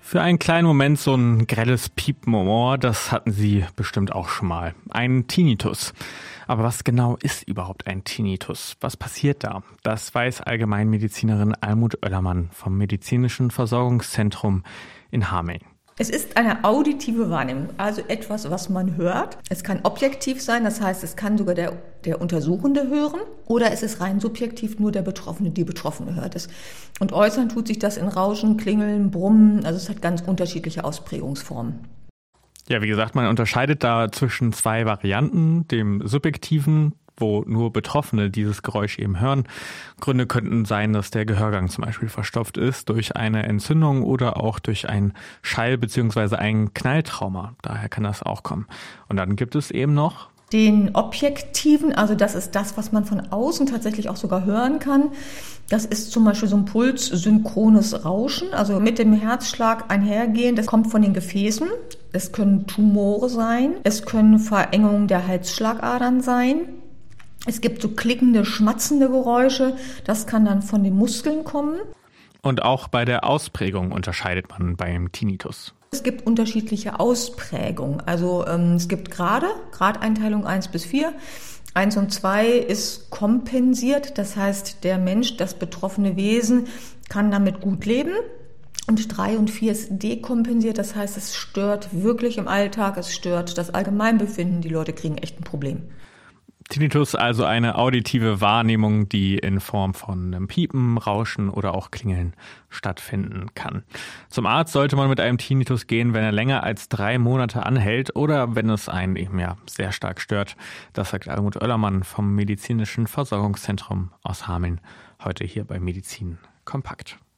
Für einen kleinen Moment so ein grelles Piepen im Ohr, das hatten Sie bestimmt auch schon mal. Ein Tinnitus. Aber was genau ist überhaupt ein Tinnitus? Was passiert da? Das weiß Allgemeinmedizinerin Almut Oellermann vom Medizinischen Versorgungszentrum in Hameln. Es ist eine auditive Wahrnehmung, also etwas, was man hört. Es kann objektiv sein, das heißt, es kann sogar der Untersuchende hören, oder es ist rein subjektiv, nur der Betroffene, die Betroffene hört es. Und äußern tut sich das in Rauschen, Klingeln, Brummen, also es hat ganz unterschiedliche Ausprägungsformen. Ja, wie gesagt, man unterscheidet da zwischen zwei Varianten, dem subjektiven, wo nur Betroffene dieses Geräusch eben hören. Gründe könnten sein, dass der Gehörgang zum Beispiel verstopft ist durch eine Entzündung oder auch durch ein Schall- bzw. ein Knalltrauma. Daher kann das auch kommen. Und dann gibt es eben noch den objektiven, also das ist das, was man von außen tatsächlich auch sogar hören kann. Das ist zum Beispiel so ein pulssynchrones Rauschen, also mit dem Herzschlag einhergehen. Das kommt von den Gefäßen. Es können Tumore sein. Es können Verengungen der Halsschlagadern sein. Es gibt so klickende, schmatzende Geräusche. Das kann dann von den Muskeln kommen. Und auch bei der Ausprägung unterscheidet man beim Tinnitus. Es gibt unterschiedliche Ausprägungen. Also es gibt Gradeinteilung 1 bis 4. 1 und 2 ist kompensiert. Das heißt, der Mensch, das betroffene Wesen, kann damit gut leben. Und 3 und 4 ist dekompensiert. Das heißt, es stört wirklich im Alltag. Es stört das Allgemeinbefinden. Die Leute kriegen echt ein Problem. Tinnitus, also eine auditive Wahrnehmung, die in Form von einem Piepen, Rauschen oder auch Klingeln stattfinden kann. Zum Arzt sollte man mit einem Tinnitus gehen, wenn er länger als 3 Monate anhält oder wenn es einen eben sehr stark stört. Das sagt Almut Oellermann vom Medizinischen Versorgungszentrum aus Hameln heute hier bei Medizin Kompakt.